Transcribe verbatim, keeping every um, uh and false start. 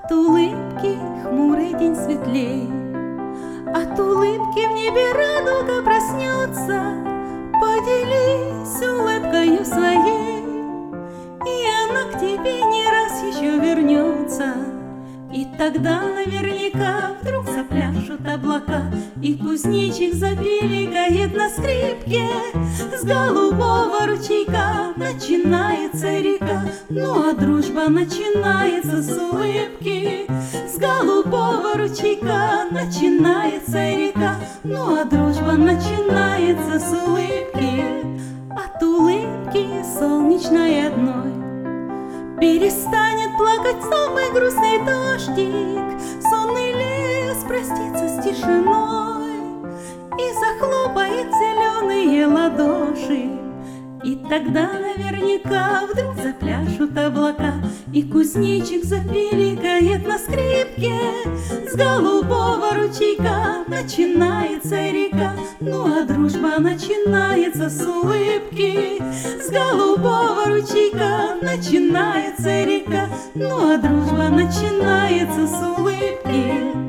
От улыбки хмурый день светлей, от улыбки в небе радуга проснется. Поделись улыбкою своей, и она к тебе не раз еще вернется. И тогда наверняка вдруг запляшут облака, и кузнечик запиликает на скрипке. С голубого ручейка начинается река, ну а дружба начинается с улыбки. С голубого ручейка начинается река, ну а дружба начинается с улыбки. От улыбки солнечной одной перестанет плакать самый грустный дождик, сонный лес простится с тишиной и захлопает зеленые ладоши. И тогда наверняка вдруг запляшут облака, и кузнечик запиликает на скрипке. С голубого ручейка начинается река, ну а дружба начинается с улыбки. С голубого ручейка начинается река, ну а дружба начинается с улыбки.